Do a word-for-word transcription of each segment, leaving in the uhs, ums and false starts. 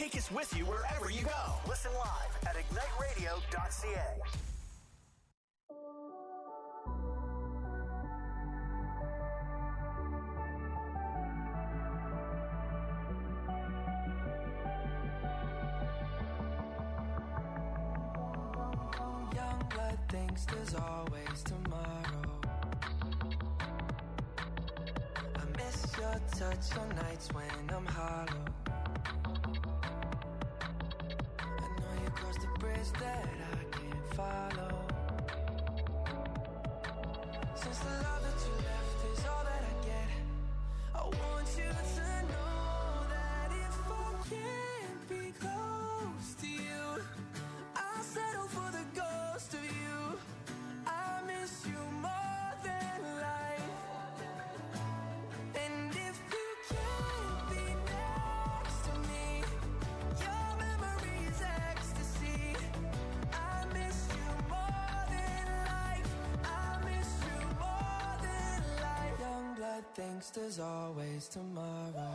Take us with you wherever you go. Listen live at ignite radio dot c a. Young blood thinks there's always tomorrow. I miss your touch on nights when I'm hollow. I know you crossed the bridge that I can't follow. Since the love that you left is all that I get, I want you to know that if I can't be close to you, I'll settle for the ghost of you. I miss you more than life. And if you can't be next to me, your memory is ecstasy. I miss you more than life. I miss you more than life. Young blood thinks there's always tomorrow.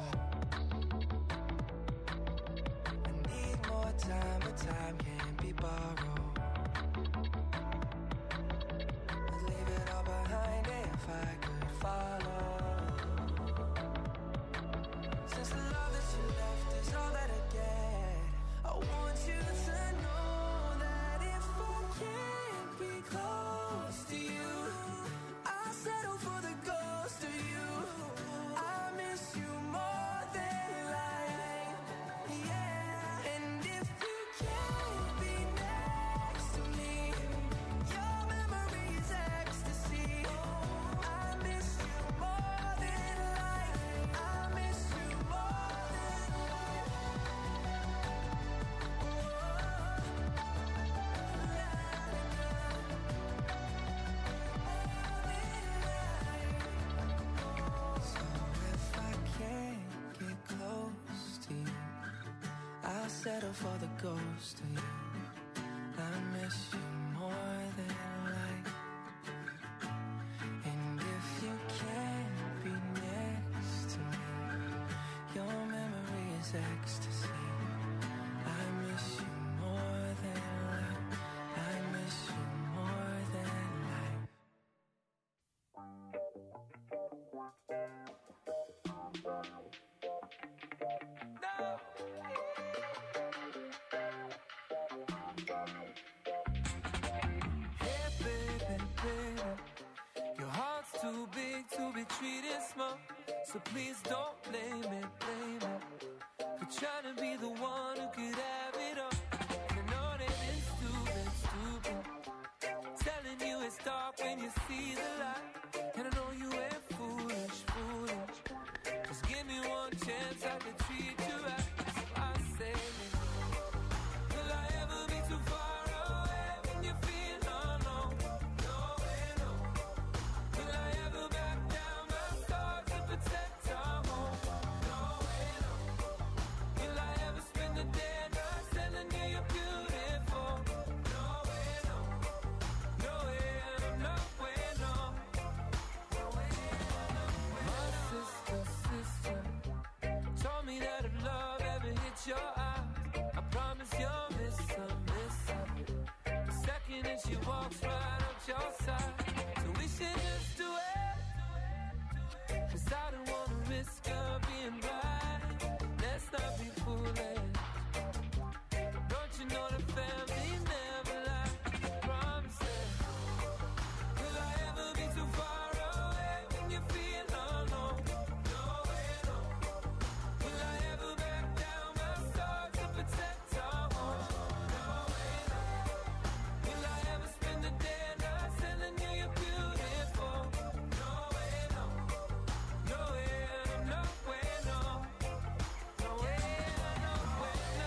I need more time, but time can't be borrowed. I'd leave it all behind if I could follow. Since the love that you left is all that I get, I want you to know that if I can't be close to you, I'll settle for the ghost of you. I miss you more than life, yeah. And if you can't be next to me, your memory is ecstasy. I miss you more than life. I miss you more than life. So if I can't get close to you, I'll settle for the ghost of you. I miss you more than life. And if you can't be next to me, your memory is ecstasy. I miss you more than life. I miss you more than life. Hey, baby, baby, your heart's too big to be treated small. So please don't blame it, blame it for trying to be the one who could have it all. And I know that it's stupid, stupid, telling you it's dark when you see the light. And I know you ain't foolish, foolish. Just give me one chance, I can treat you right. So I say, will I ever be too far away when you feel alone? No way, no. Will I ever back down my stars to protect our home? No way, no. Will I ever spend the day and night telling you you're beautiful? No way, no. No way, no way, no. No way, no way. My sister, sister told me that if love ever hits your eyes, I promise you'll miss her, miss her. The second that she walks right up your side. So we should just do it, 'cause I don't wanna risk her being right. Let's not be foolish. Don't you know the family never lies? Promises. Will I ever be too far away when you feel alone? No way, no. Will I ever back down my stars to protect our home? No way, no. Will I ever spend the day and night telling you you're beautiful? No way, no. No way, no way, no. No way, no way, no.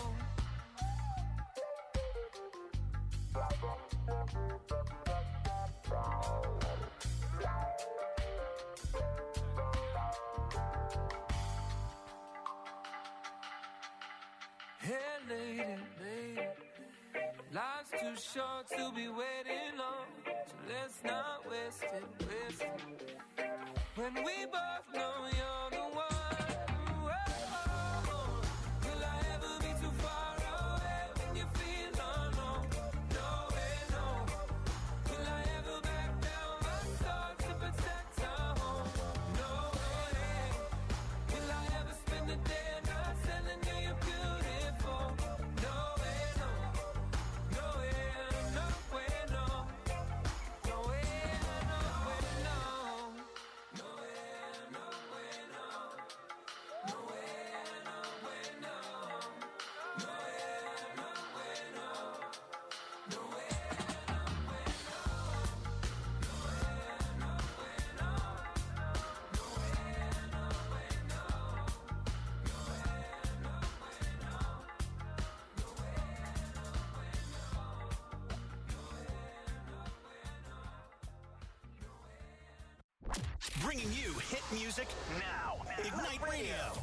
Hey, lady, lady, life's too short to be waiting long, so let's not waste it, waste it. When we both know you're the one. Whoa, will I ever Bringing you hit music now. Ignite Radio.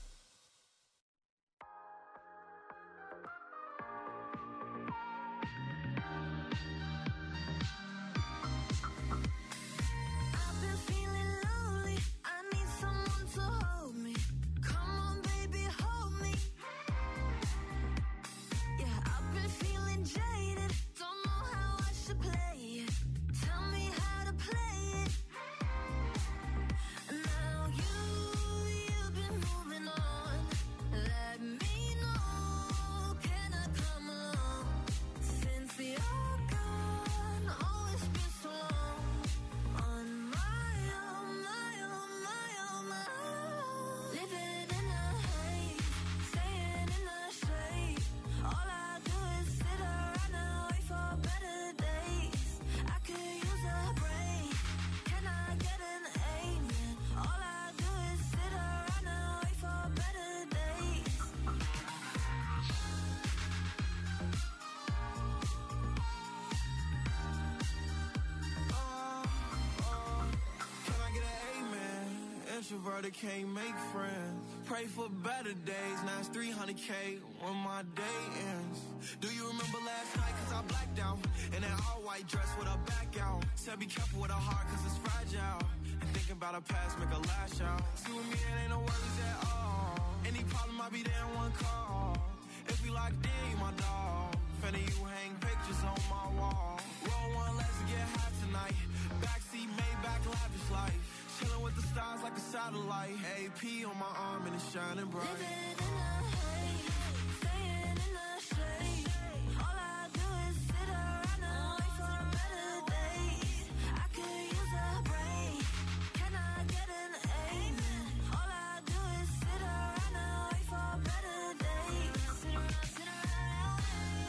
Introverted, can't make friends. Pray for better days. Now it's three hundred K when my day ends. Do you remember last night? Cause I blacked out. In that all white dress with a back out. Said be careful with a heart cause it's fragile. And thinking about a past make a lash out. See with me it ain't no worries at all. Any problem I'll be there in one call. If we locked in, you my dog. Finna you hang pictures on my wall. Roll one, let's get high tonight. Backseat, Maybach, lavish life. Chillin' with the stars like a satellite. A P on my arm and it's shining bright. Living in the haze, staying in the shade. All I do is sit around and wait for better days. I could use a break. Can I get an amen? All I do is sit around and wait for better days. Sit around, sit around,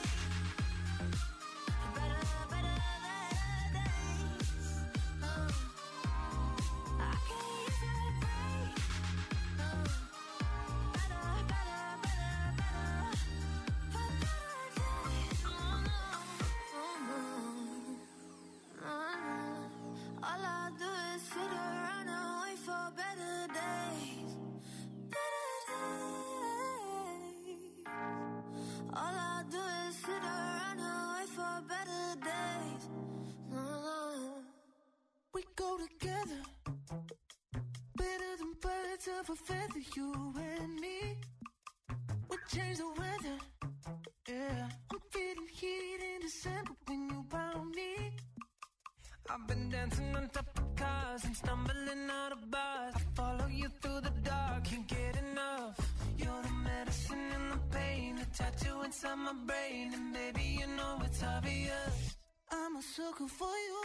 better, better, better days. Uh. I can use a break. Uh, better, better, better, better, for better days. Oh, no, oh, no, no, no. All I do is sit around and wait for better days, better days. All I do is sit around and wait for better days. No, no. We go together, better than birds of a feather, you and me. We change the weather, yeah. I'm feeling heat in December when you found me. I've been dancing on top of cars and stumbling out of bars. I follow you through the dark, can't get enough. You're the medicine and the pain, the tattoo inside my brain. And baby, you know it's obvious, I'm a sucker for you.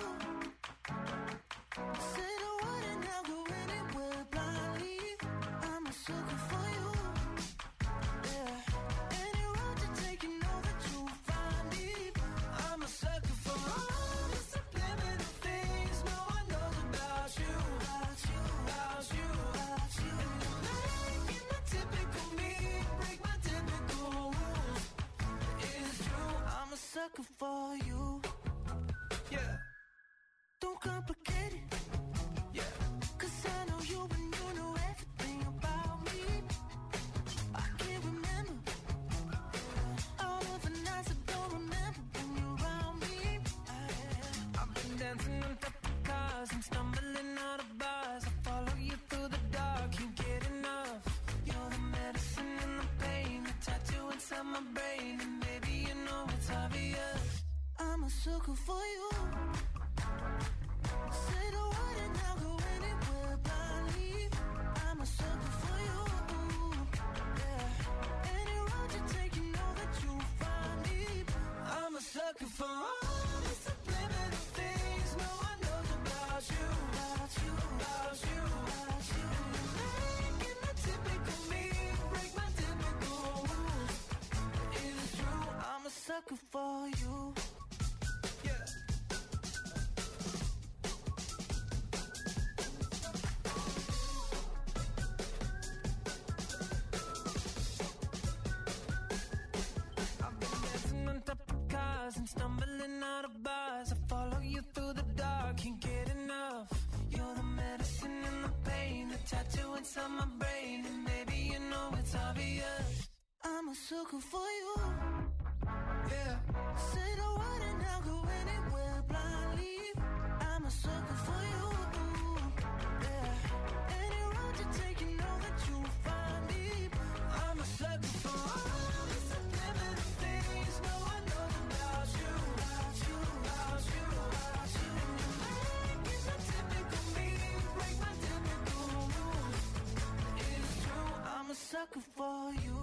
Say the word and I'll go anywhere blindly. I'm a sucker for you. Yeah. Any road you take, you know that you'll find me. I'm a sucker for all the subliminal things no one knows about you. About you, about you, about you. And you're making the typical me break my typical rules. It's true, I'm a sucker for you. Yeah. Don't complicate it. Yeah. Cause I know you and you know everything about me. I can't remember all of the nights I don't remember when you're around me. I, I've been dancing on top of cars and stumbling out of bars. I follow you through the dark, can't get enough. You're the medicine and the pain, the tattoo inside my brain. And baby, you know it's obvious, I'm a sucker for you. Say the word and I'll go anywhere blindly. I'm a sucker for you. Yeah. Any road you take, you know that you'll find me. I'm a sucker for all the subliminal things no one knows about you. About you, about you, about you. Making the typical me break my typical rules. It is true, I'm a sucker for you. Yeah. And stumbling out of bars, I follow you through the dark, can't get enough. You're the medicine and the inside my brain, and maybe you know it's obvious. I'm a sucker for you. Yeah. Say the word and I'll go anywhere blindly. I'm a sucker for you. Yeah. Any road you take, you know that you'll find me. I'm a sucker for all the subliminal things no one knows about you, about you, about you, about you. And you make it so typical me, break my typical rules. It's true, I'm a sucker for you.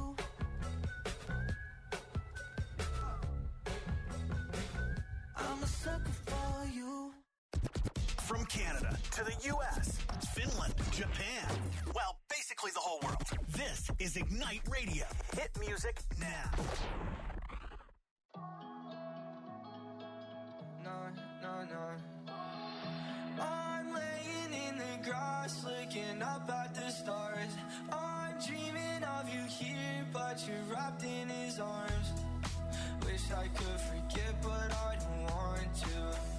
I'm a sucker for you. From Canada to the U S, Finland, Japan, well, basically the whole world. This is Ignite Radio. Hit music now. no, no, no. I'm laying in the grass, looking up at the stars. I'm dreaming of you here, but you're wrapped in his arms. Wish I could forget, but I don't want to.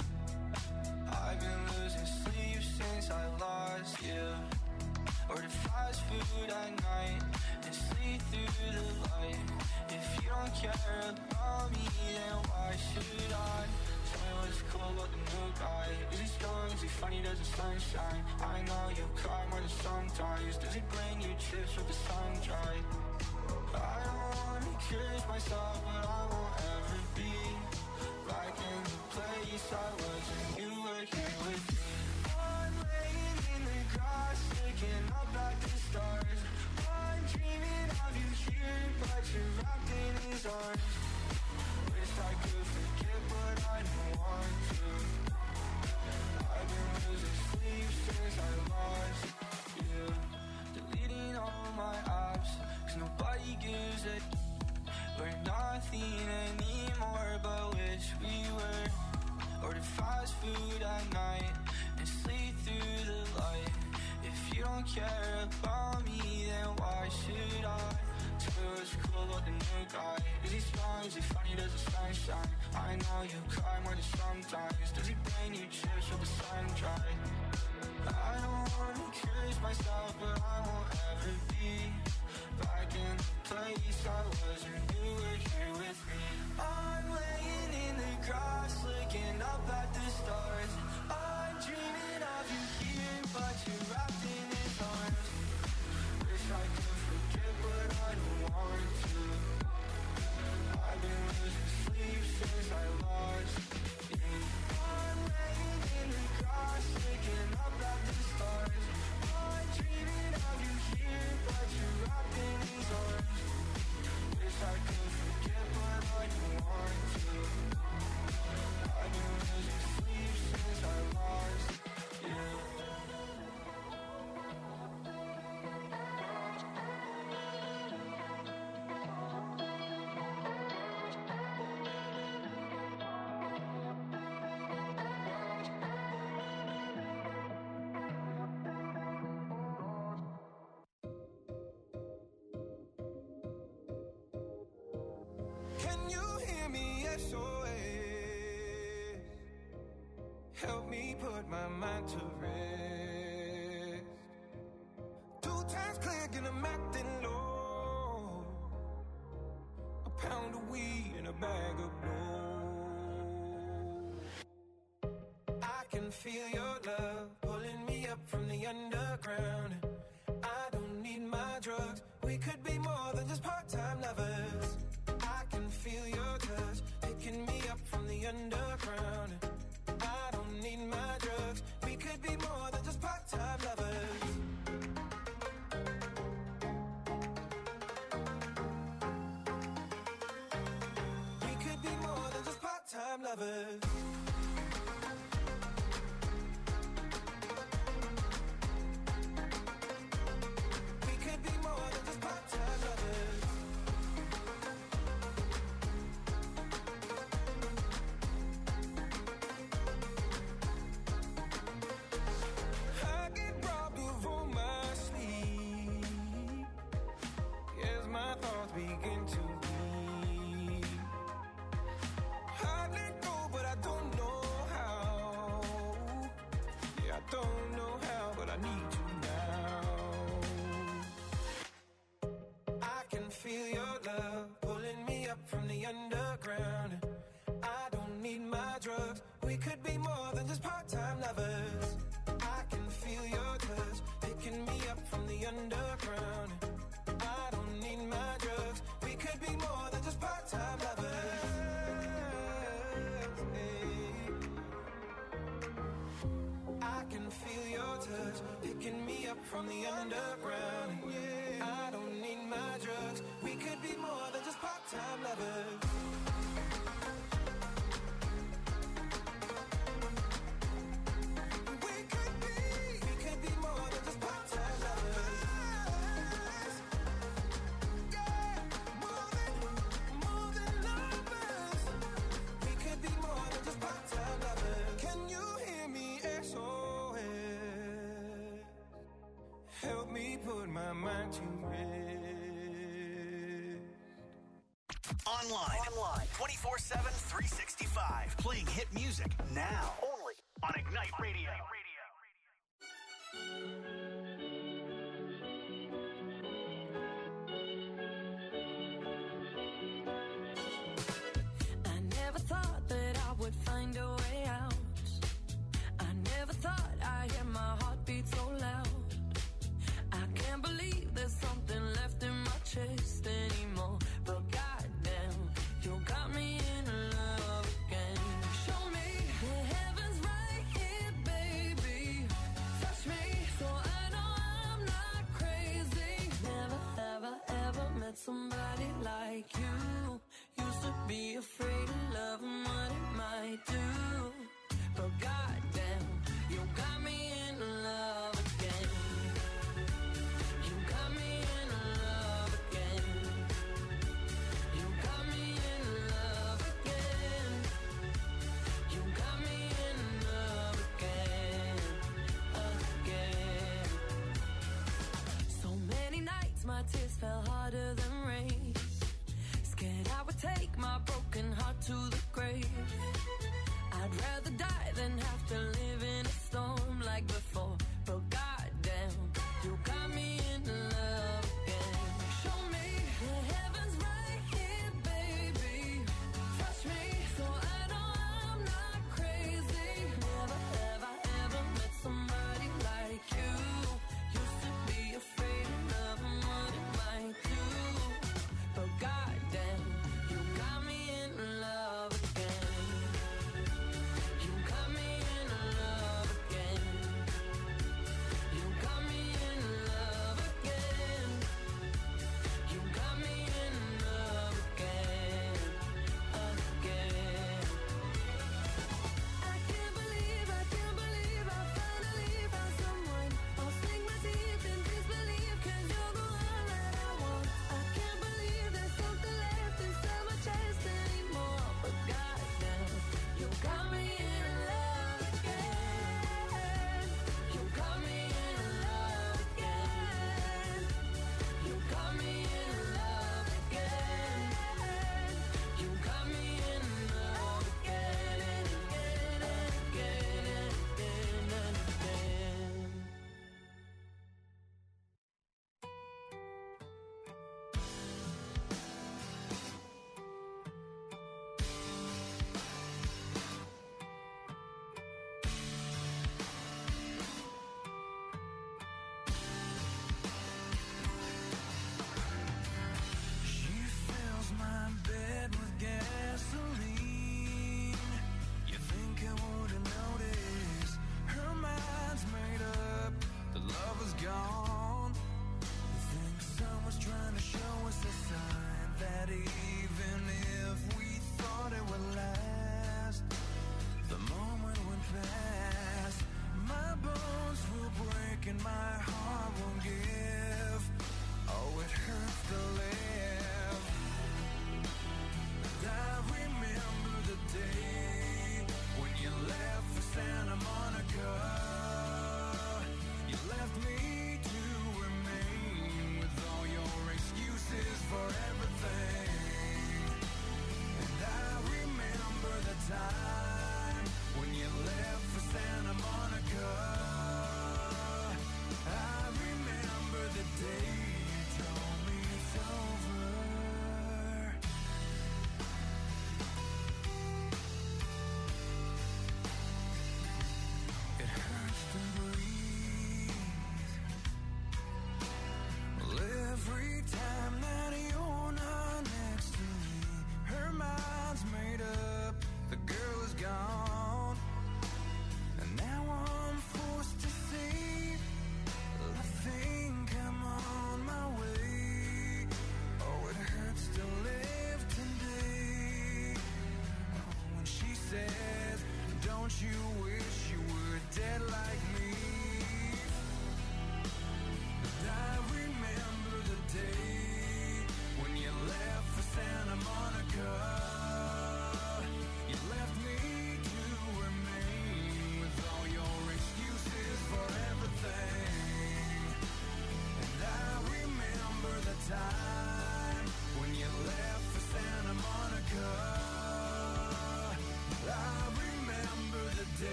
I've been losing sleep since I lost you. Order fast food at night and sleep through the light. If you don't care about me, then why should I? Tell me what's cool about the new guy. Is he strong? Is he funny? Does the sunshine? I know you cry more than sometimes. Does he bring you chips with the sun dry? I don't wanna curse myself, but I won't ever be back in the place I was when you were here with me. I'm laying in the grass, looking up at the stars. I'm dreaming of you here, but you're wrapped in his arms. Wish I could forget, but I don't want to. I've been losing sleep since I lost you. Deleting all my apps, cause nobody gives a. We're nothing anymore, but wish we were. Order fast food at night and sleep through the light. If you don't care about me, then why should I? Tell me what's cool about the new guy. Is he strong? Is he funny? Does the sun shine? I know you cry more than sometimes. Does he bring you chips with the sun dry? I don't wanna curse myself, but I won't ever be back in the place I was when you were here with me. I'm laying in the grass, looking up at the stars. I'm dreaming of you here, but you're wrapped in his arms. Wish I could forget, but I don't want to. I've been losing sleep since I lost you. I'm laying in the grass, looking up at the stars. I'm dreaming of you here, but you're wrapped in his arms. Wish I could forget, but I don't want to. I've been losing sleep since I lost you. Can you hear me? S O S. Help me put my mind to rest. Two times clear, and I'm acting low. A pound of weed and a bag of blow. I can feel your love pulling me up from the underground. I don't need my drugs. We could be more than just part-time lovers. I can feel your touch picking me up from the underground. I don't need my drugs. We could be more than just part-time lovers. We could be more than just part-time lovers. We could be more than just part-time lovers. your touch, picking me up from the underground. And yeah, I don't need my drugs. We could be more than just part-time lovers. We could be, we could be more than just part-time lovers. Yeah, more than, more than lovers. We could be more than just part-time lovers. Can you hear me? S O S. Help me put my mind to rest. Online. Online. twenty-four seven, three sixty-five. Playing hit music now. Only on Ignite Radio. I never thought that I would find a way out. I never thought I'd hear my heartbeat so loud. I can't believe there's something left in my chest anymore. But goddamn, you got me in love again. Show me the heavens right here, baby. Touch me so I know I'm not crazy. Never, ever, ever met somebody like you. Used to be afraid of love and what it might do. But goddamn, you got me in love again. You got me in love again. You got me in love again. You got me in love again, again. So many nights my tears fell harder than rain. Scared I would take my broken heart to the grave. I'd rather die than have to live in a storm like before. But goddamn, you got me in love again. Show me the heavens right here, baby. Touch me so I know I'm not crazy. Never, ever, ever met somebody like you. Used to be afraid of love and what it might do. But goddamn, you got me in love again. You got me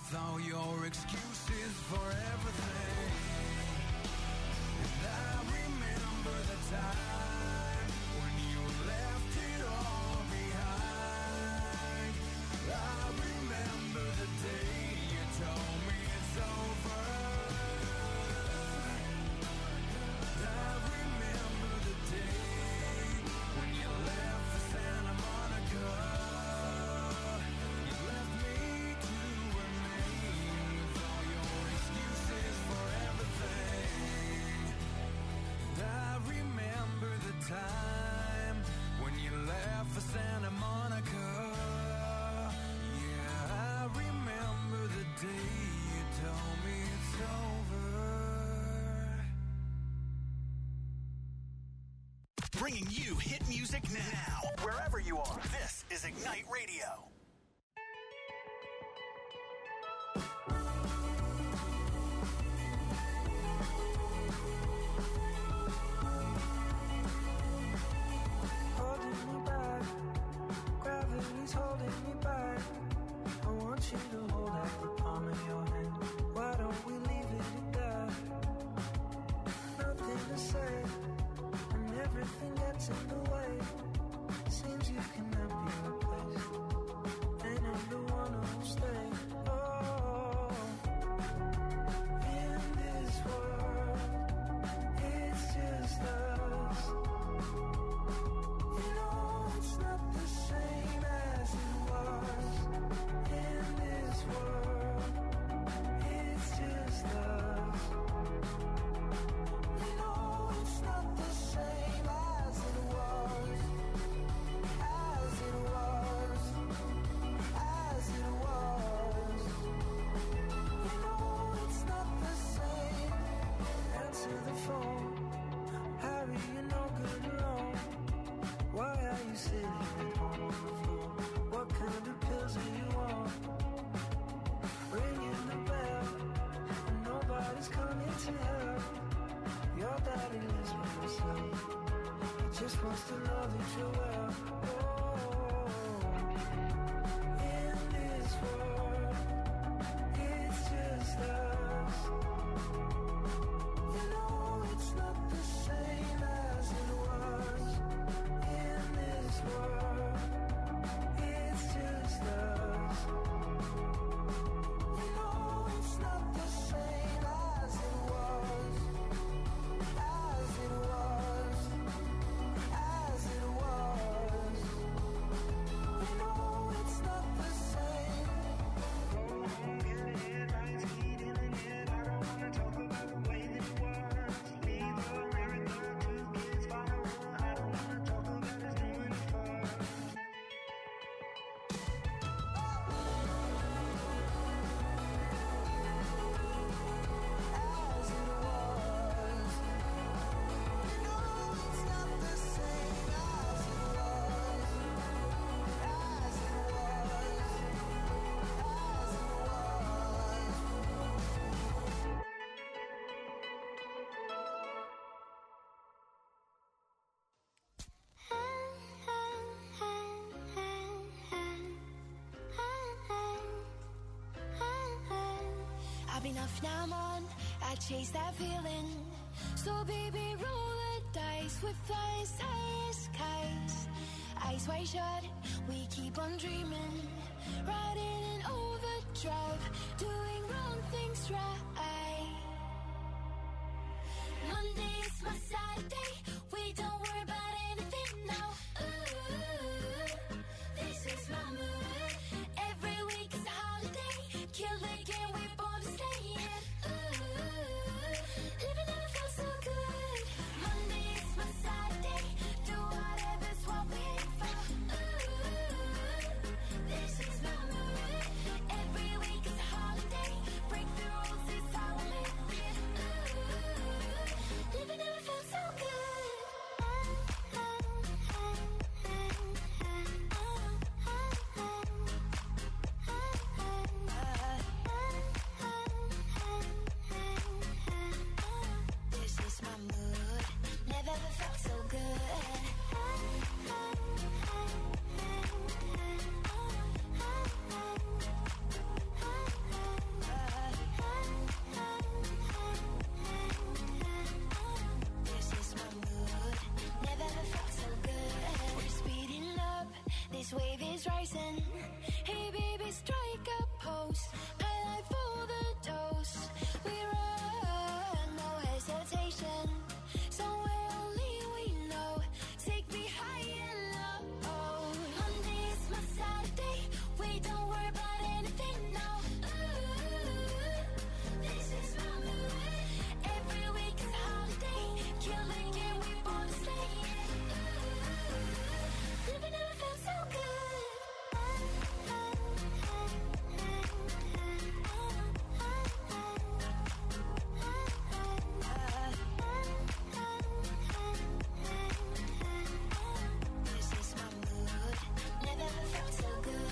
with all your excuses for everything. And I remember the time when you left it all behind. I remember the day you told me it's over. I remember the day when you left for Santa Monica. You left me to remain with all your excuses for everything. And I remember the time when you left for Santa Monica. Yeah, I remember the day you told me it's over. Bringing you hit music now, wherever you are. This is Ignite Radio. Holding me back, gravity's holding me back. I want you to hold out the palm of your hand. Why don't we leave it at that? Nothing to say, and everything gets in the way. Seems you cannot be replaced, and I'm the one who'll stay. Oh, in this world, it's just us. You know it's not the same as it was. In this world, it's just us. You know it's not the same as it was. As it was. As it was. You know it's not the same. Answer the phone. Harry, you're no good alone. Why are you sitting at home on the floor? What kind of pills are you on? Ringing the bell, and nobody's coming to help. Your daddy lives by himself. He just wants to know that you're well. Oh, in this world, it's just us. You know it's not the same as it was. In this world, it's just us. You know it's not the same as it was. As it was. As it was. You know it's not the same. Getting it right, speeding in it. I don't wanna talk about the way that it was. Leave America, two kids, follow her. I don't wanna talk about us doing it first. As it was. You know it's not the same as it was. As it was. As it I've been off now, I'm on. I chase that feeling. So baby, roll the dice with flying skies. Eyes wide shut, we keep on dreaming. Riding in overdrive, doing wrong things right. Monday's my Saturday. We don't worry about anything now. Ooh, this is my mood. Every week is a holiday. Kill the game, we're born to stay in. Ooh, living never felt so good. Monday is my Saturday. Do whatever's what we aim for. Ooh, this is rising. Hey baby, strike a pose. High life for the dose. We run, no hesitation. Somewhere only we know. Take me high and low. Monday is my Saturday. We don't worry about anything now. Ooh, this is my mood. Every week is a holiday. Kill the game, we born to stay. Ooh, living never felt so good. This is my mood. Never felt so good.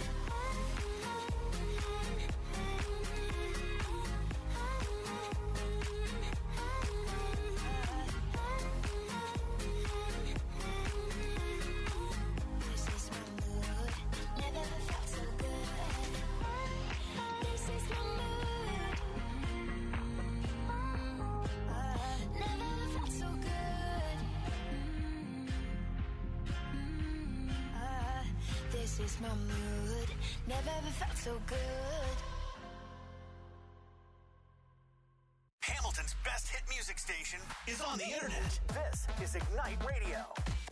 This is my mood. Never felt so good. This is my mood. Never felt so good. This is my mood. Never ever felt so good. Hamilton's best hit music station is on the internet. This is Ignite Radio.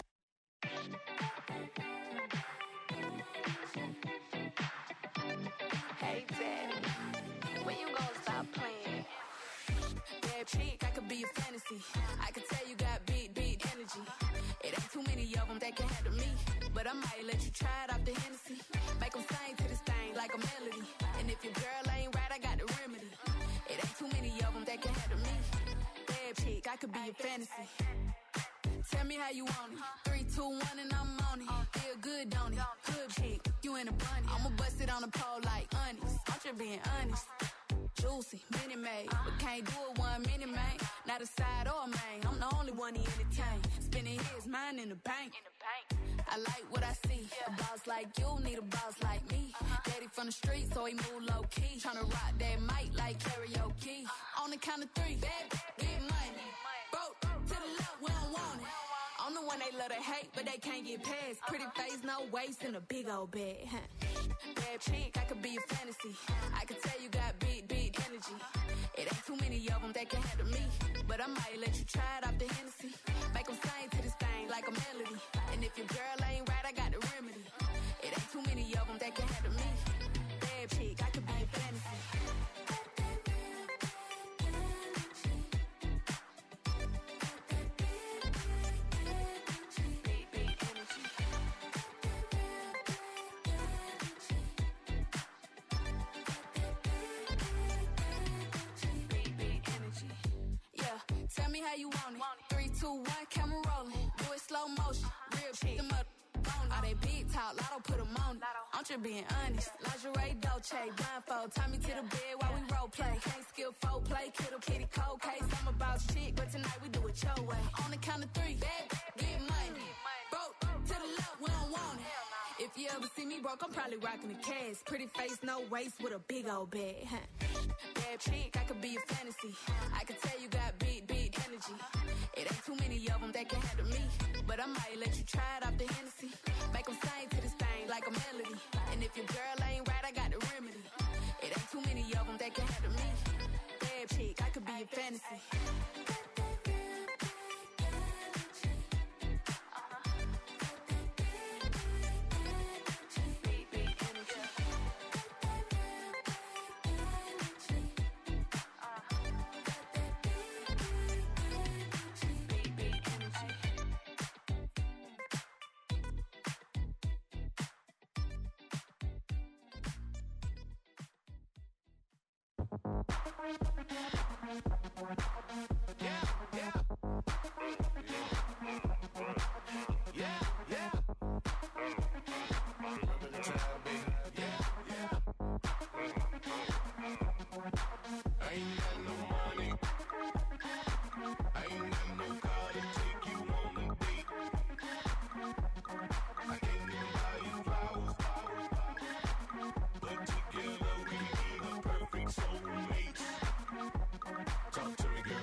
Hey, Daddy, when you gonna stop playing? Bad chick, I could be a fantasy. I could tell you got big, big energy. It ain't too many of them that can handle me. But I might let you try it off the Hennessy. Make them sing to this thing like a melody. And if your girl ain't right, I got the remedy. It ain't too many of them that can handle me. Bad chick, I could be a fantasy. Tell me how you want it. Three, two, one, and I'm on it. Feel good, don't it? Hood chick, you in a bunny. I'ma bust it on the pole like honest. I'm just being honest. Juicy, mini made, but can't do it one minute, man. Not a side or a main. I'm the only one he entertain. Spending his mind in the bank. I like what I see. A boss like you need a boss like me. Daddy from the street, so he move low key. Tryna rock that mic like karaoke. On the count of three, bad, get money. Broke to the left, we don't want it. I'm the one they love to hate, but they can't get past. Pretty face, no waist, and a big old bag. Huh? Bad chick, I could be a fantasy. I could tell you got big, big energy. It ain't too many of them that can handle me. But I might let you try it off the Hennessy. Make them sing to this thing like a melody. And if your girl ain't right, I got the remedy. It ain't too many of them that can handle me. Bad chick, I could be a fantasy. Tell me how you want it. Three, two, one, camera rolling. Do it slow motion. Real shit. Them up on all they big talk. Lotto put them on it. I'm just being honest. Lingerie, Dolce, blindfold. Tie me to the bed while we role play. Can't skill folk play. Kittle kitty cold case. I'm about shit, but tonight we do it your way. On the count of three, bad, get money. Broke to the left, we don't want it. If you ever see me broke, I'm probably rocking the cash. Pretty face, no waist, with a big old bag. Huh? Bad chick, I could be a fantasy. I could tell you got big, big energy. It ain't too many of them that can handle me. But I might let you try it off the Hennessy. Make them sing to this thing like a melody. And if your girl ain't right, I got the remedy. It ain't too many of them that can handle me. Bad chick, I could be a fantasy. Talk to me, girl.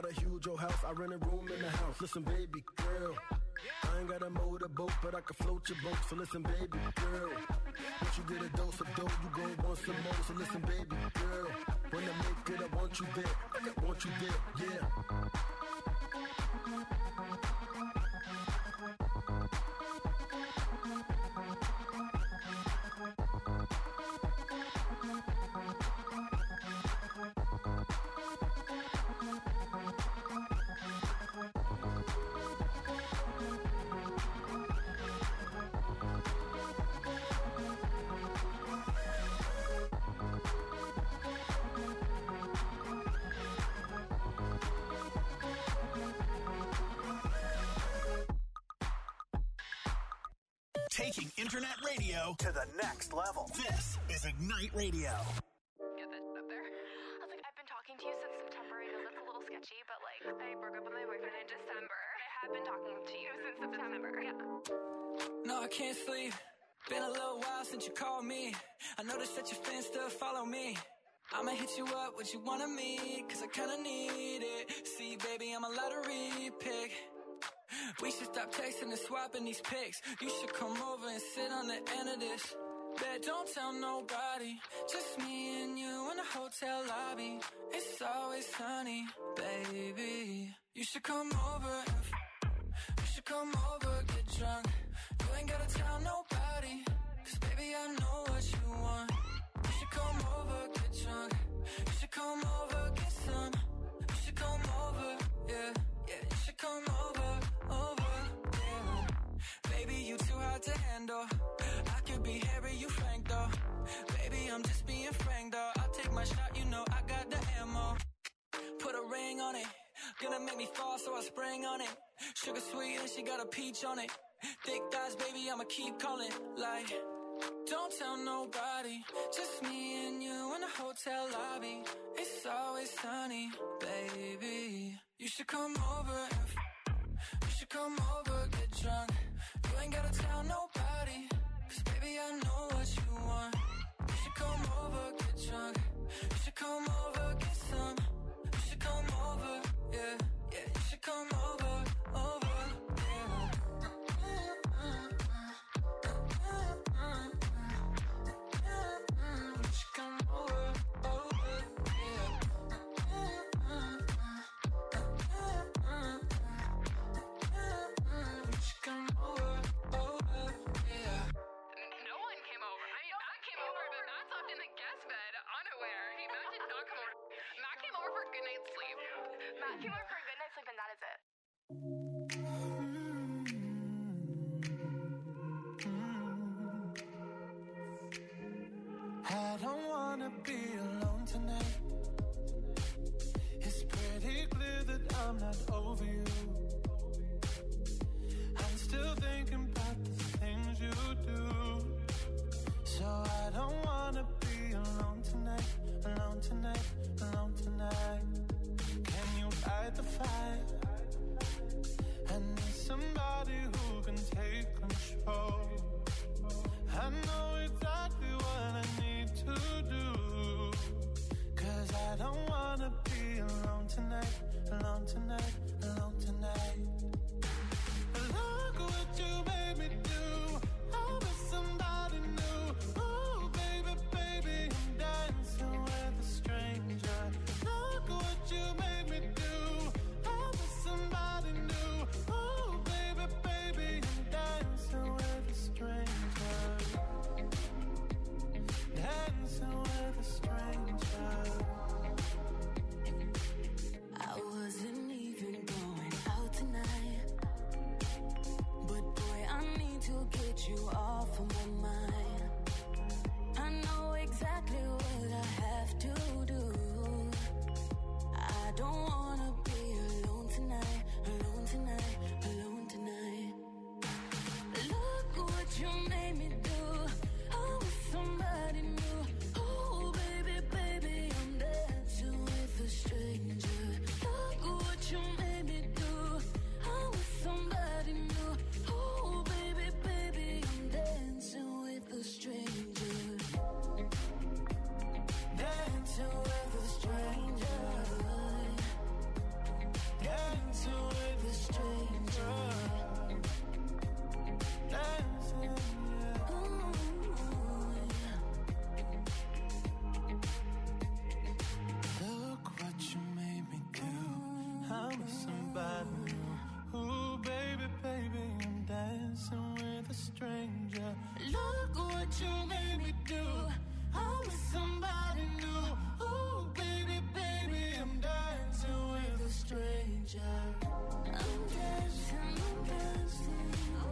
got a huge old house, I rent a room in the house. Listen, baby girl, I ain't got a motorboat, but I can float your boat. So listen, baby girl, once you get a dose of dough, you gon' want some more. So listen, baby girl, when I make it, I want you there. I want you there, yeah. Taking internet radio to the next level. This is Ignite Radio. Get that up there. I was like, I've been talking to you since September. I know that's a little sketchy, but like, I broke up with my boyfriend in December. I have been talking to you since September. Yeah. No, I can't sleep. Been a little while since you called me. I noticed that your fans still follow me. I'ma hit you up, what you wanna meet, cause I kinda need it. See, baby, I'm a lottery pick. We should stop texting and swapping these pics. You should come over and sit on the end of this. Bet don't tell nobody, just me and you in the hotel lobby. It's always sunny, baby. You should come over and f- you should come over, get drunk. You ain't gotta tell nobody, cause baby I know what you want. You should come over, get drunk. You should come over, get some. You should come over, yeah, yeah. You should come over, over, yeah. Baby, you too hard to handle. I could be Harry, you Frank though. Baby, I'm just being frank though. I'll take my shot, you know I got the ammo. Put a ring on it, gonna make me fall, so I spring on it. Sugar sweet and she got a peach on it. Thick thighs, baby, I'ma keep calling. Like, don't tell nobody, just me and you in the hotel lobby. It's always sunny, baby. You should come over and f- you should come over, get drunk. You ain't gotta tell nobody, cause baby I know what you want. You should come over, get drunk. You should come over, get some. You should come over, yeah, yeah. You should come over, over, yeah. You should come over, over, yeah. You should come over, over, yeah. No one came over. I mean, Matt came over, but Matt slept in the guest bed, unaware. He, Matt did not come over. Matt came over for a good night's sleep. Matt came over for a good night's sleep, and that is it. I don't wanna be alone tonight. It's pretty clear that I'm not over you. I'm still thinking about the things you do. So I don't wanna be alone tonight, alone tonight, alone tonight. Can you light the fire? with somebody new. Ooh, baby, baby, I'm dancing with a stranger. Look what you made me do. I'm with somebody new. Ooh, baby, baby, I'm dancing with a stranger. I'm dancing, I'm dancing.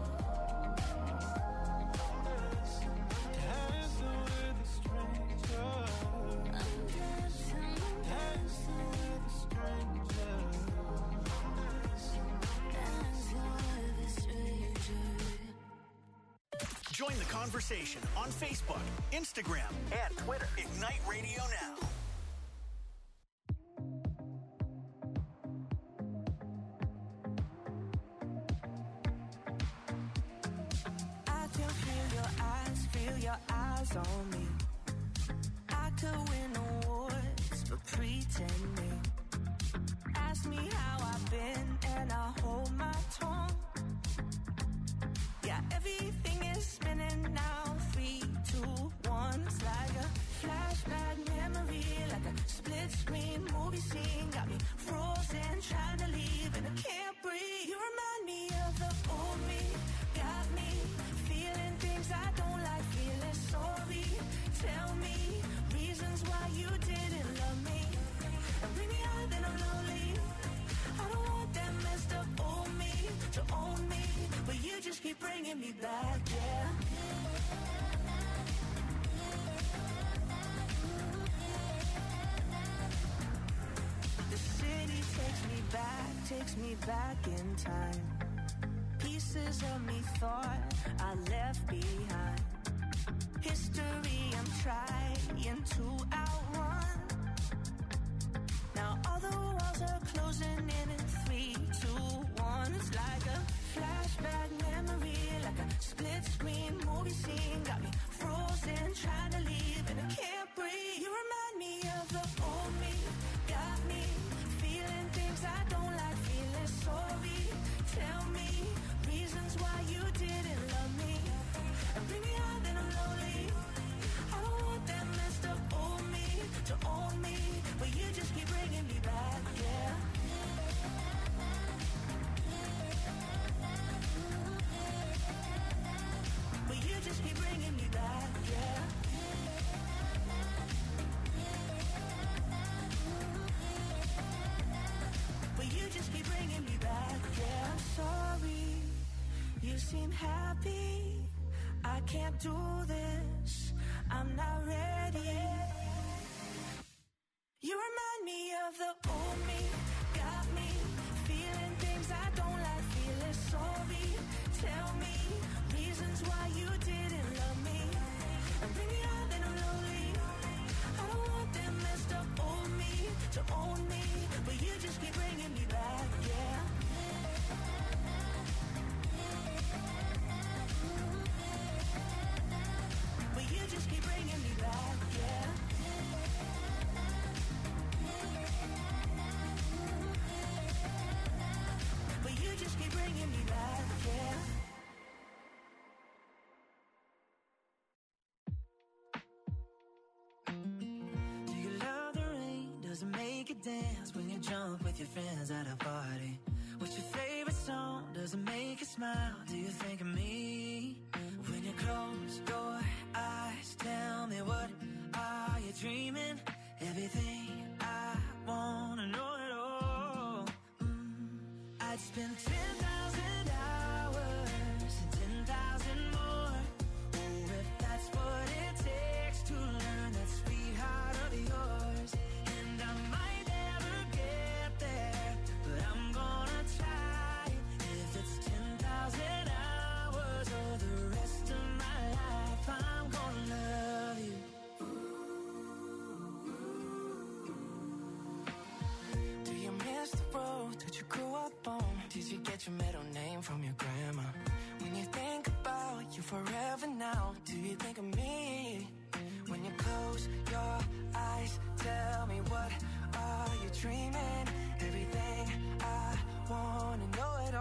Dancing with a stranger. I'm dancing, I'm Dancing with a stranger. dancing with a stranger. Join the conversation on Facebook, Instagram, and Twitter. Ignite Radio Now. I can feel your eyes, feel your eyes on me. I could win awards for pretending. Ask me how I've been and I hold my tongue. Yeah, everything is spinning now. Three, two, one. It's like a flashback memory, like a split screen movie scene. Got me frozen, trying to leave and I can't breathe. You remind me of the old me. Got me feeling things I don't like, feeling sorry. Tell me reasons why you didn't love me. And bring me out, then I'm lonely. I don't want that messed up old me to own me, but you just keep bringing me back, yeah. The city takes me back, takes me back in time. Pieces of me thought I left behind. History I'm trying to outrun. Now all the walls are closing in in three, two, one. It's like a flashback memory, like a split screen movie scene. Got me frozen, trying to leave and I can't breathe. You remind me of the old me. Got me feeling things I don't like, feeling sorry. Tell me reasons why you didn't love me. And bring me out, then I'm lonely. I don't want that messed up old me to own me, but you just keep bringing me back, yeah. But you just keep bringing me back, yeah. But you just keep bringing me back, yeah. I'm sorry, you seem happy. I can't do this, I'm not ready. You remind me of the old me. Got me feeling things I don't like, feeling sorry. Tell me reasons why you didn't love me. And bring me out, then I'm lonely. I don't want that messed up old me to own me, but you just keep bringing me back, yeah. But you just keep bringing me back, yeah. But you just keep bringing me back, yeah. Do you love the rain? Does it make you dance when you jump with your friends at a party? What's your favorite song? Does it make you smile? Do you think of me? When you close your eyes, tell me what are you dreaming? Everything I wanna know it all. Mm. I'd spend ten thousand hours and ten thousand more. Oh, if that's what it takes to learn that sweet heart of yours. And I might never get there, but I'm gonna try. If it's ten thousand hours or the rest of my life, I'm gonna love you. Do you miss the road that you grew up on? Did you get your middle name from your grandma? When you think about you forever now, do you think of me? When you close your eyes, tell me what are you dreaming? Everything I wanna know it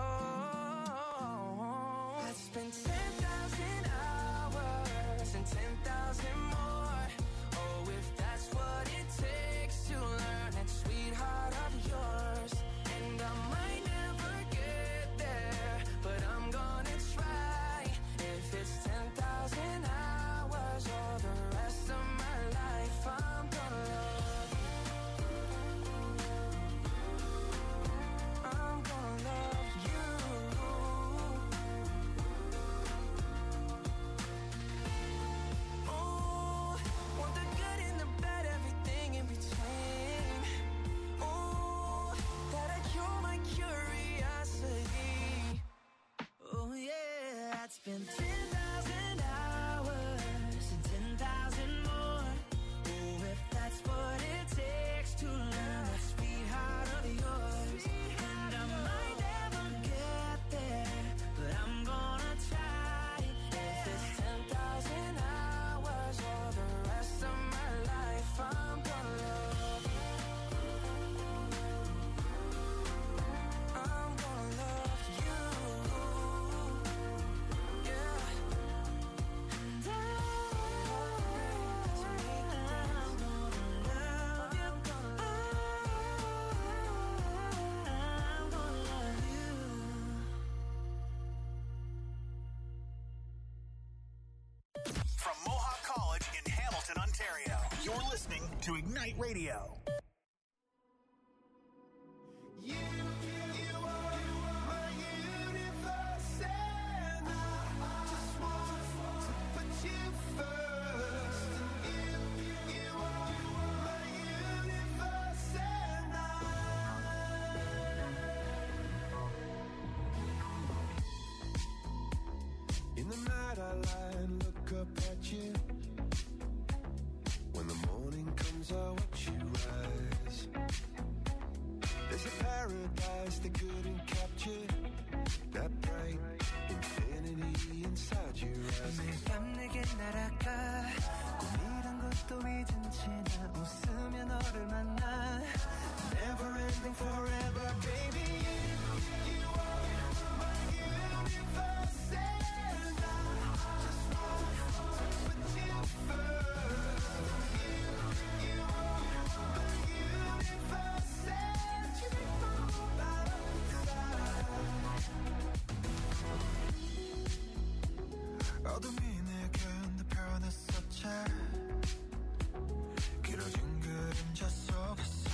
all. I'd spend ten thousand hours and ten thousand more. Oh, if that's what it takes to learn that sweet heart of yours. And I to Ignite Radio. You, you are my universe, and I just want to put you first. You, you are my universe, and I. In the night I lie and look up at you. When the morning comes, I watch you rise. There's a paradise they couldn't capture. That bright infinity inside your eyes. 매일 밤 내게 날아가. 꿈이란 것도 잊은 채 나 웃으며 너를 만나. Never ending forever, baby. You, you are my universe, and I just want to put you first. You, you are my universe, and you make my whole life inside. 어둠이 내 가운데 변했었지. 길어진 그림자 속에서.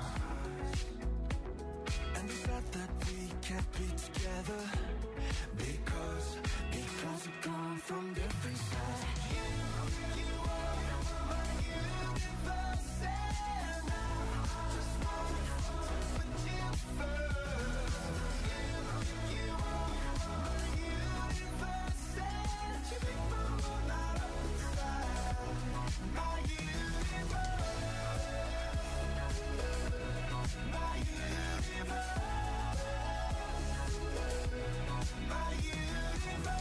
And we said that we can't be together because because we come from different sides. You, you are my universe, and I just want to put you first. You, you are my universe, and you make my whole life inside. My universe, my universe. My universe.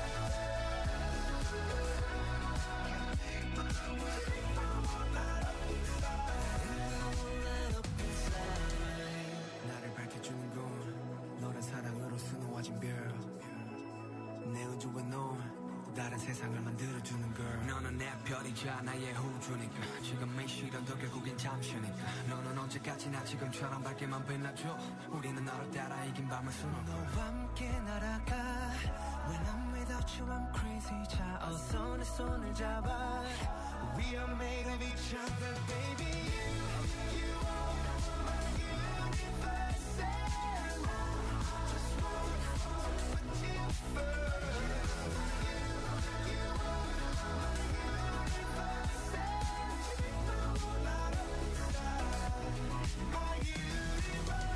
나를 밝혀주는 건 너란 사랑으로 수놓아진 별. 내 우주와 너 다른 세상을 만들어주는 걸. 너는 내 별이자 나의 우주니까. 지금의 시련도 결국엔 잠시니까. 너는 언제까지나 지금처럼 밝게만 빛나줘. 우리는 너를 따라 이긴 밤을 수놓아. 너와 함께 날아가. When I'm without you I'm crazy. 자 어서 내 손을 잡아. We are made of each other, baby. You, you are my universe, and I just want to put you first. You, you are my universe, and you make my whole life inside. My universe,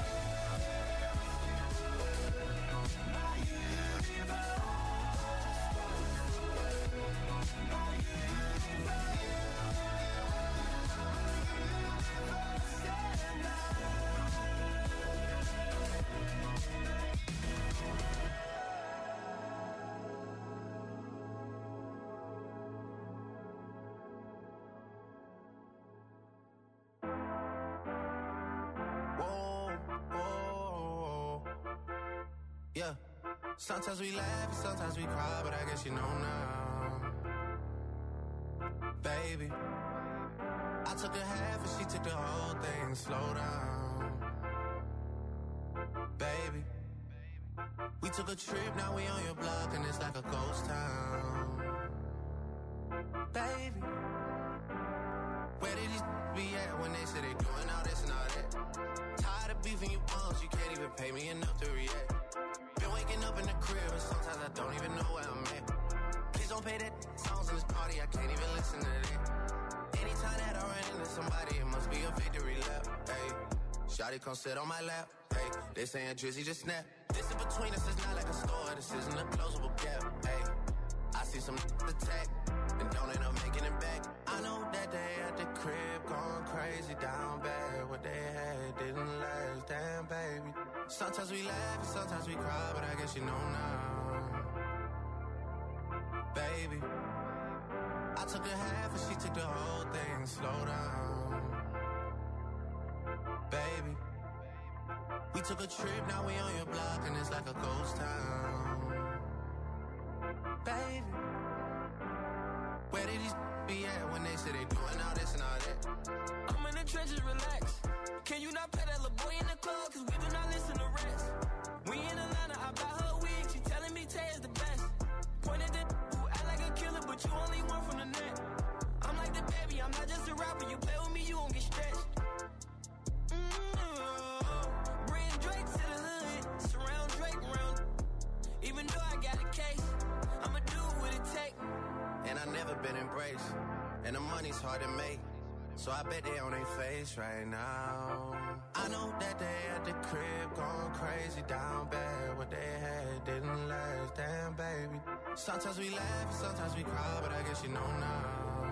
my universe, my universe. Yeah, sometimes we laugh and sometimes we cry, but I guess you know now. Baby, I took a half and she took the whole thing. Slow down. Baby, we took a trip, now we on your block and it's like a ghost town. Baby, where did these be at when they say they doing all this and all that? Tired of beefing you bums, you can't even pay me enough to react. Been waking up in the crib and sometimes I don't even know where I'm at. Please don't pay that songs in this party, I can't even listen to that. Anytime that I run into somebody, it must be a victory lap. Hey, shawty come sit on my lap. Hey, they saying Drizzy just snap. This in between us is not like a store, this isn't a closable gap. Hey, I see some attack and don't end up making it back. I know that they at the crib going crazy down bad. What they had didn't last, damn baby. Sometimes we laugh and sometimes we cry, but I guess you know now. Baby, I took a half and she took the whole thing. Slow down. Baby, we took a trip, now we on your block and it's like a ghost town. Baby, where did these be at when they say they doing all this and all that? I'm in the trenches, relax. Can you not pay that little boy in the club? Cause we do not listen to rest. We in Atlanta, I buy her wig. She telling me Tay is the best. Pointed at who act like a killer, but you only one from the net. I'm like the baby, I'm not just a rapper. You play with me, you Even though I got a case, I'ma do what it takes. And I never been embraced, and the money's hard to make. So I bet they on their face right now. I know that they at the crib going crazy down bad. What they had didn't last, damn baby. Sometimes we laugh, sometimes we cry, but I guess you know now.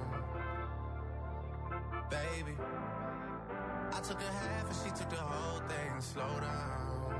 Baby, I took a half and she took the whole thing. Slow down,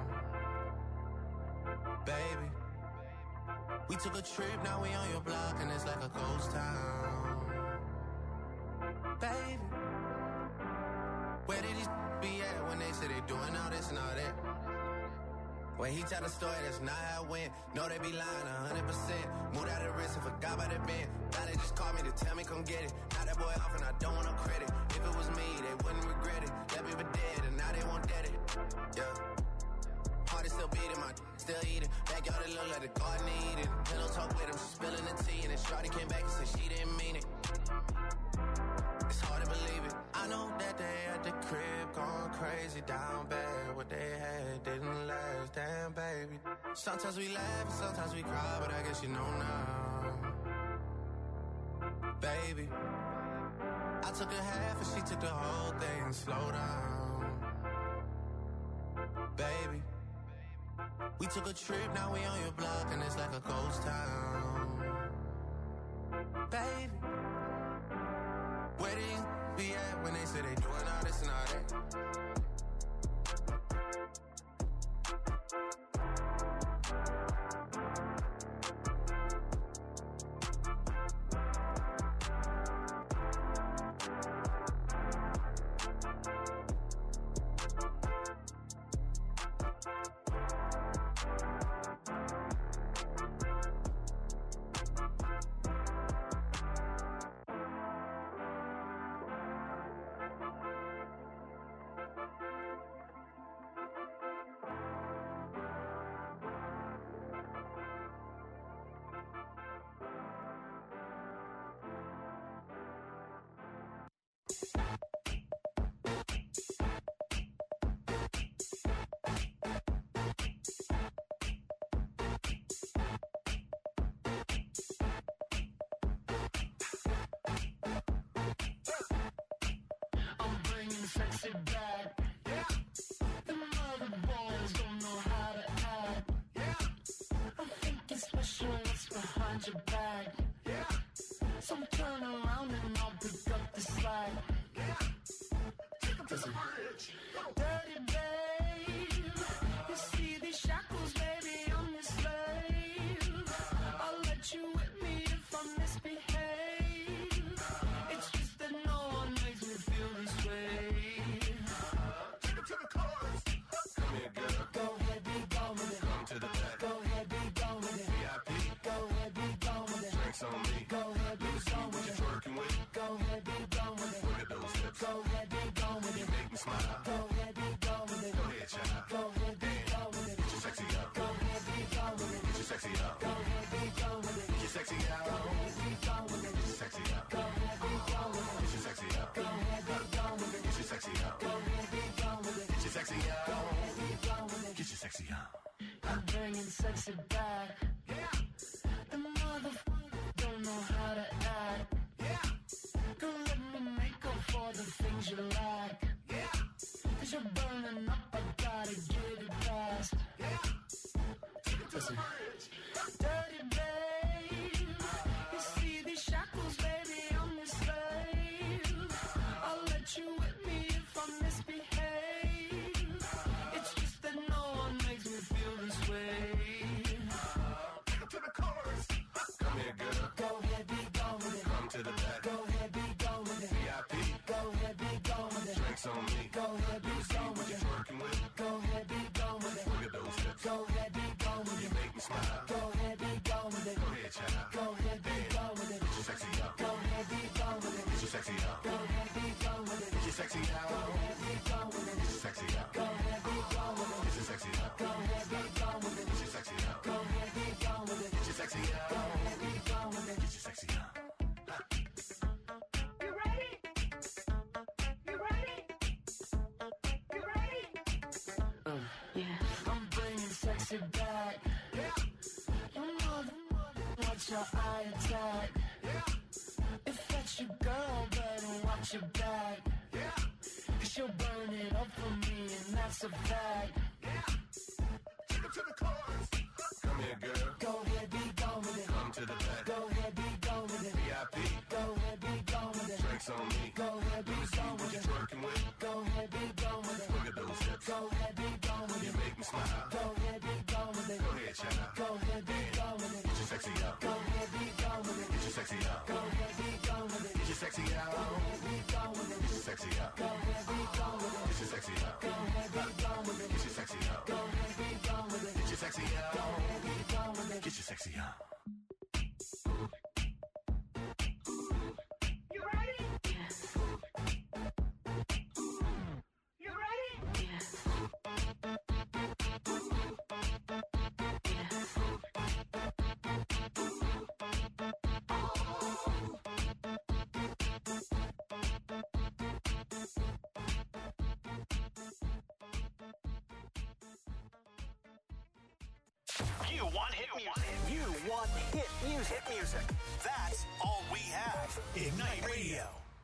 baby. We took a trip, now we on your block and it's like a ghost town. Baby, where did these be at when they say they doing all this and all that? When he tell the story, that's not how it went. No, they be lying one hundred percent. Moved out of the wrist and forgot about the bend. Now they just called me to tell me come get it. Now that boy off and I don't want no credit. If it was me, they wouldn't regret it. That baby dead and now they won't dead it. Yeah. Heart is still beating, my still eating. Backyard it look like the garden eating. Pillow talk with him, she spilling the tea. And then Shawty came back and said she didn't mean it. It's hard to believe it. I know that they at the crib going crazy down bad. What they had didn't last, damn baby. Sometimes we laugh and sometimes we cry, but I guess you know now. Baby, I took a half and she took the whole thing. Slow down, baby. We took a trip, now we on your block and it's like a ghost town. Baby, where these be at when they say they doing all this and all that? Sexy back, yeah. The mother boys don't know how to act, yeah. I'm thinking special, what's behind your back, yeah. So turn around and I'll pick up the slack, yeah. Take them to the bridge. Dirty babe, you see these shackles, baby, I'm your slave. I'll let you whip me if I misbehave. It's just that no one makes me feel this way. I'm bringing sexy back. Yeah. The motherfucker don't know how to act. Yeah. Don't let me make up for the things you lack. Yeah. Cause you're burning up, I gotta get it fast. Yeah. Listen. Dirty babe, you see these shackles, baby, I'm your slave. I'll let you whip me if I misbehave. It's just that no one makes me feel this way. Take it to the chorus. Come here, girl. Go ahead, be gone with it. Come to the back. Go ahead, be gone with it. V I P. Go ahead, be gone with it. Drinks on me. Go ahead, be gone with it. Working with. Go ahead, be gone with it. Look at those hips. Go ahead, be gone with it. You make me smile. Go ahead, be gone with it. Go ahead, child. Go ahead, be gone with it. Get your sexy out. Go ahead, be gone with it. Get your sexy out. Go ahead, be gone with it. Get your sexy out. Go ahead, be gone with it. Get your sexy out. Go ahead, be gone with it. Get your sexy out. Go ahead, be gone with it. Get your sexy out. Go ahead, be gone with it. Get your sexy out. Go ahead, be gone with it. Get your sexy out. You ready? You ready? catch your eye attack. If that's your girl, better watch your back. Cause she'll burn it up for me, and that's a fact. Take her to the chorus. Come here, girl. Go ahead, be gone with it. Come to the back. Go ahead, be gone with it. V I P. Go ahead, be gone with it. Drinks on me. Go ahead, be Let me see gone what with you're it. twerking with. Go ahead, be gone with it. Look at those hips. Go ahead, be gone with You it. make me smile. Go ahead, be gone with it. Go ahead, child. Go ahead, be gone with it. Get your sexy out. Go ahead, be gone with it. Get your sexy out. Go ahead, be gone with it. Get your sexy out. Go ahead, be gone with it. Get your sexy out. Go ahead, be gone with it. Get your sexy out. Go ahead, be gone with it. Get your sexy out. Go ahead, be gone with it. Get your sexy out. Go ahead, be gone with it. Get your sexy out. You ready? Yes. You ready? Yes. You want hit music. You want hit music. Hit music. That's all we have. Ignite Radio.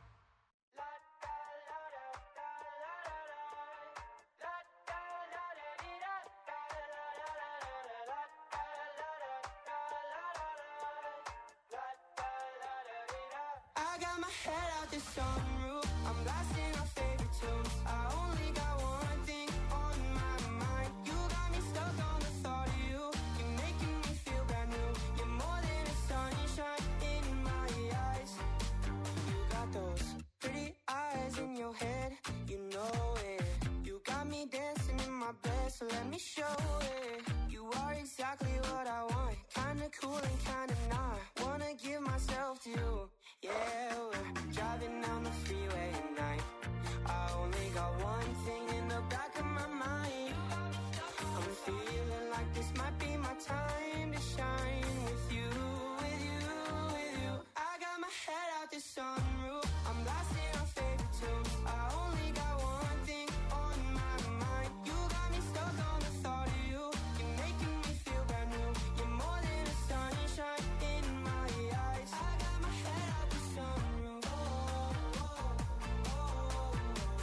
I got my head out the sunroof. I'm blasting our favorite tunes. I only got one thing on my mind. You got me stuck on the thought of you. You're making me feel brand new. You're more than a sunshine in my eyes. You got those pretty eyes in your head. You know it. You got me dancing in my bed, so let me show it. You are exactly what I want. Kinda cool and kinda not. Wanna give myself to you. Yeah, we're driving down the freeway at night. I only got one thing in the back of my mind. I'm feeling like this might be my time to shine with you, with you, with you. I got my head out the sunroof. I'm blasting our favorite tunes. I only got one thing on my mind. You got me stuck on the thought of you. You're making me feel brand new. You're more than a sunshine in my eyes. I got my head out the sunroof. Oh, oh, oh, oh.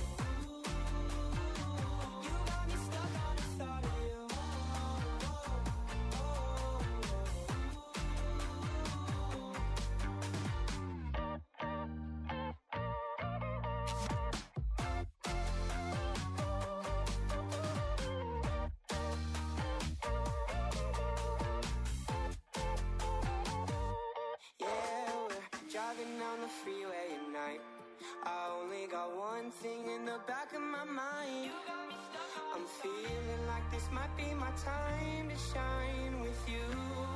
You got me stuck on the thought of you. Oh, oh, yeah, we're driving down the freeway at night. I only got one thing in the back of my mind. I'm feeling like this might be my time to shine with you.